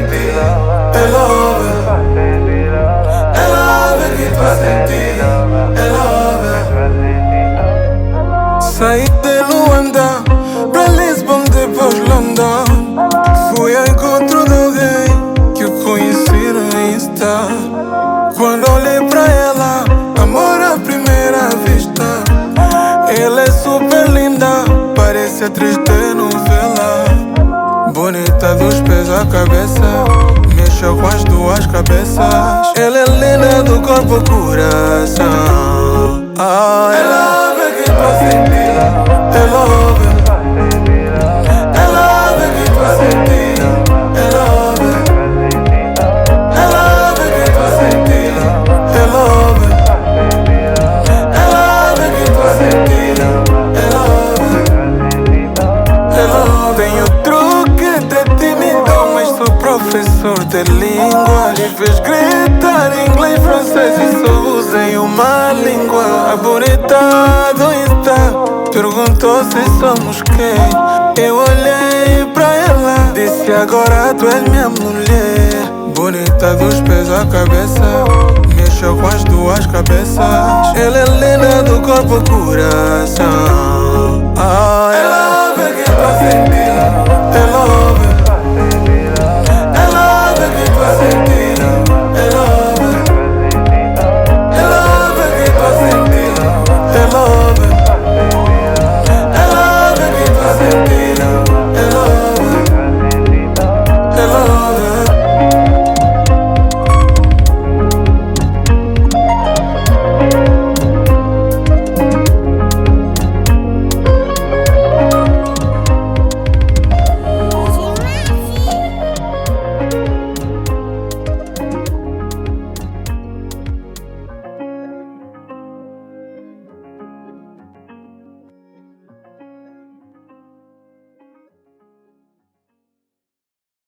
sentir. É love, é love que tu a sentir. É love. Saí de Luanda pra Lisbon, depois London. Fui ao encontro de alguém que eu conheci no Insta. Quando olhei pra ela, amor à primeira vista. Ela é super linda, parece atriz de novela. Bonita dos pés à cabeça, mexeu com as duas cabeças. Ela é linda do corpo e coração. É love que tu a sentir. É love, é love que tu a sentir. É love, é love que tu a sentir. É love, é love que tu a sentir. É love, é love. Tenho truque de tímido, mas sou professor de língua. Me fez gritar inglês, francês e só usei uma língua. A bonita do Insta perguntou se somos quem. Eu olhei pra ela, disse agora tu és minha mulher. Bonita dos pés à cabeça, mexeu com as duas cabeças. Ela é linda do corpo e coração.